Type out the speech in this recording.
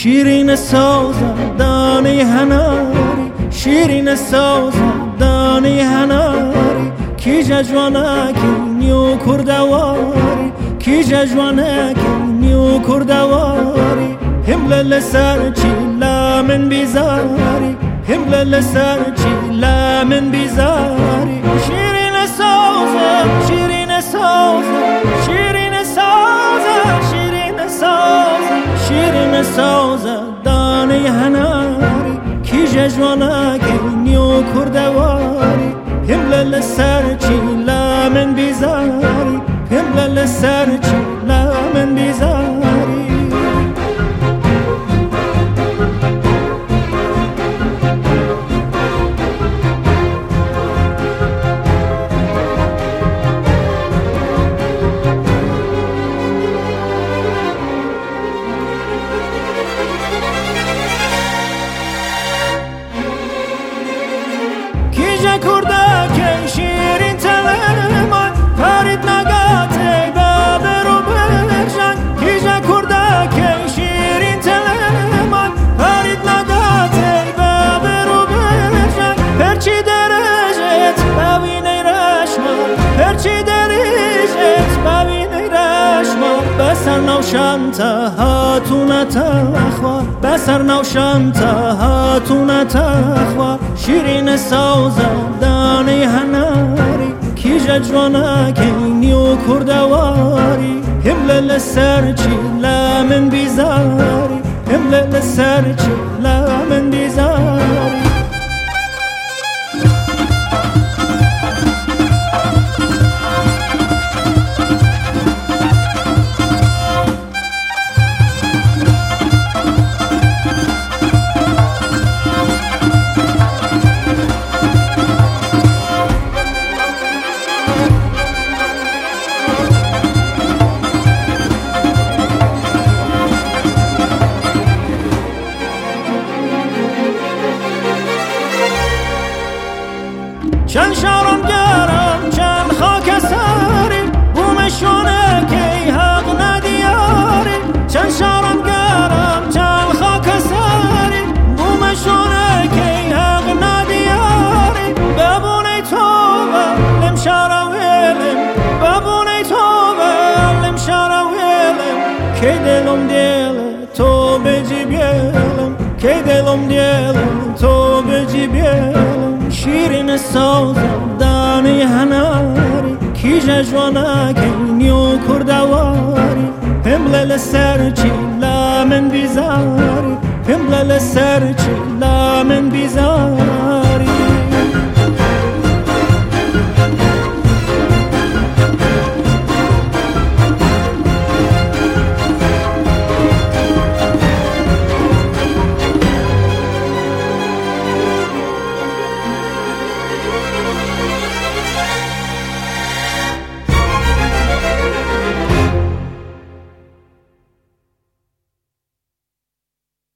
شیرین سازم دانه هناری، شیرین سازم دانه هناری، کی جوانکی نیو کردواری، کی جوانکی نیو کردواری، همل سرچی لامن بیزاری، همل سرچی لامن بیزاری. شیرین سازم، شیرین سازم، شیرین سازم، شیرین سازم، شیرین سازم دانه هناری، کی جوانکی نیو کردواری، همل سرچی لامن بیزاری، همل سرچی لامن بیزاری. کردک شیرین تلمان پرید نگاته بابر و برجن، کیجا کردک شیرین تلمان پرید نگاته بابر و برجن، هرچی درجت ببینی رشما، هرچی درجت ببینی رشما، بسر نوشم تا هاتون تخوار، بسر نوشم تا هاتون تخوار. شیرین سازم دانه هناری، کی جوانکی نیو کردواری، همل سرچی لامن بیزاری، همل سرچی لامن بیزاری. چند شارم گرم چند خاک ساری، بومشونه که حق ندیاری، چند شارم گرم چند خاک ساری، بومشونه که حق ندیاری. ببونی توبه لم شارم ویلم، ببونی توبه لم شارم ویلم، که دلم دیل تو بجی بیلم، که دلم دیل تو بجی بیلم. شیرین سازم دانه هناری، کی جوانکی نیو کردواری، همل سرچی لامن بیزاری، همل سرچی